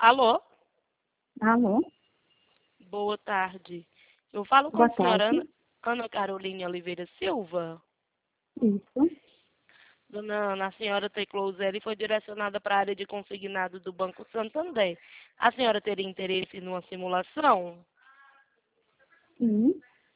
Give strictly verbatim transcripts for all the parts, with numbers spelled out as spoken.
Alô? Alô? Boa tarde. Eu falo com Boa a senhora Ana, tarde. Ana Carolina Oliveira Silva. Isso. Dona Ana, a senhora Teclouselli foi direcionada para a área de consignado do Banco Santander. A senhora teria interesse numa simulação? Sim.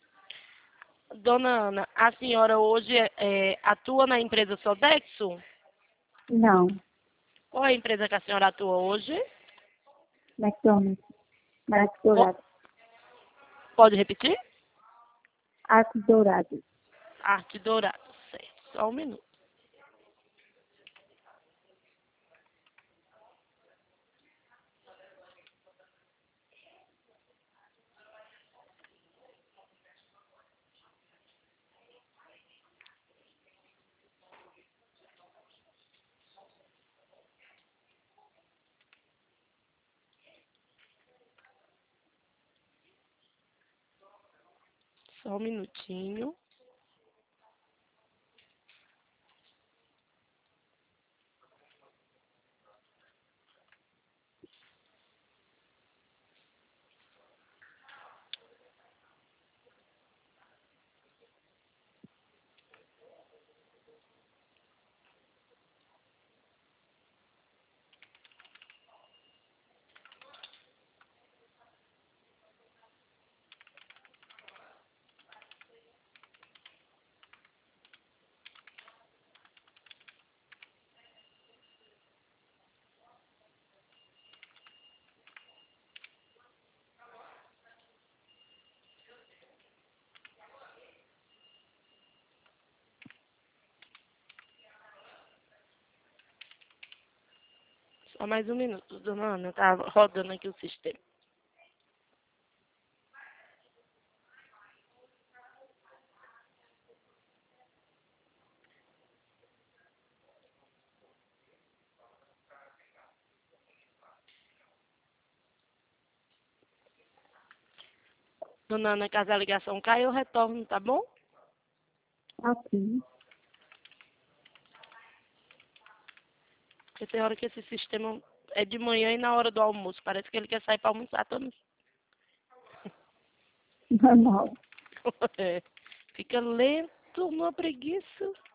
Dona Ana, a senhora hoje é, atua na empresa Sodexo? Não. Qual é a empresa que a senhora atua hoje? McDonald's. Arcos Po- Dourados. Pode repetir? Arcos Dourados. Arte Dourado. Certo. Só um minuto. Só um minutinho. Só mais um minuto, dona Ana. Tá rodando aqui o sistema. Dona Ana, caso a ligação caia, eu retorno, tá bom? Ok. Porque tem hora que esse sistema é de manhã e na hora do almoço. Parece que ele quer sair para almoçar também. Normal. É. Fica lento, uma preguiça.